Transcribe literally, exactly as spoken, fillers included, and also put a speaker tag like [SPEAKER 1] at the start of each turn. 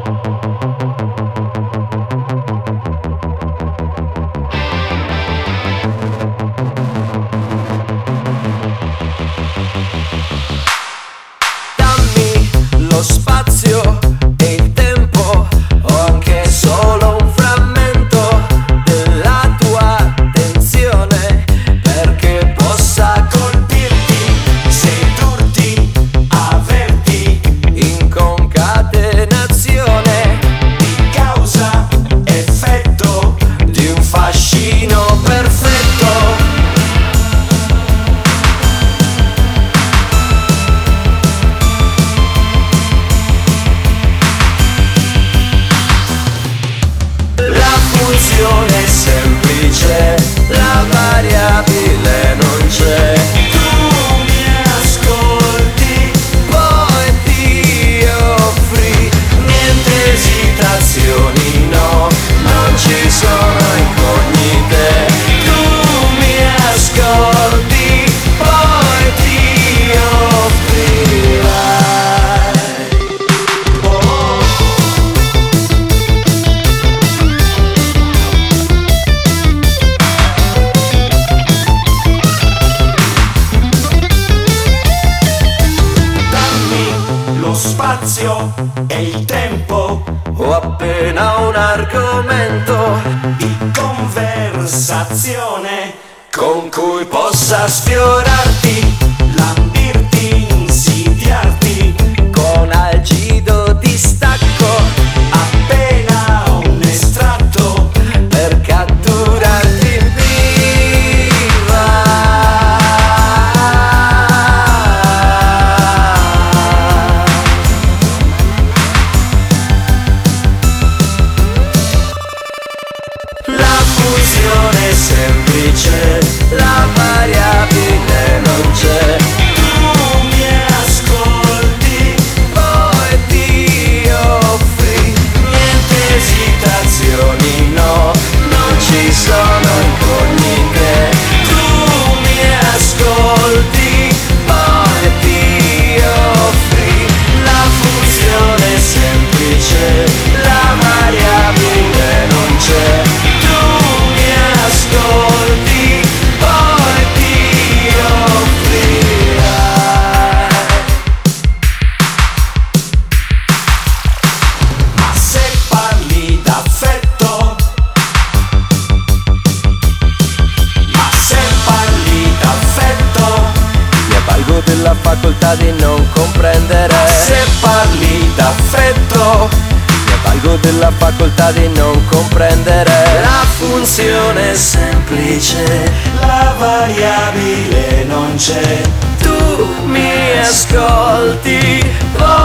[SPEAKER 1] Lo spazio e il tempo, o anche solo un frammento della tua attenzione, perché possa colpirti, sedurti, averti in concatenazione di causa, effetto, di un fascino perfetto. Funzione semplice, la variabile non c'è. Tu mi ascolti, poi ti offri, niente esitazioni, no, non ci sono incognite. Tu mi ascolti, poi ti offrirai. Oh. Lo spazio e il tempo, ho appena un argomento di conversazione con cui possa sfiorarti, lambirti, insidiarti con algido distacco, appena un estratto per catturarti viva. La funzione è semplice, la variabile non c'è. Tu mi ascolti, poi ti offri, niente esitazioni, no, non ci sono incognite. Tu mi ascolti, poi ti offri, la funzione è semplice, la variabile non c'è. Ascolti, poi ti offrirai. Ma se parli d'affetto, ma se parli d'affetto, mi avvalgo della facoltà di non comprendere. Ma se parli d'affetto, valgo della facoltà di non comprendere. La funzione è semplice, la variabile non c'è. Tu mi ascolti, poi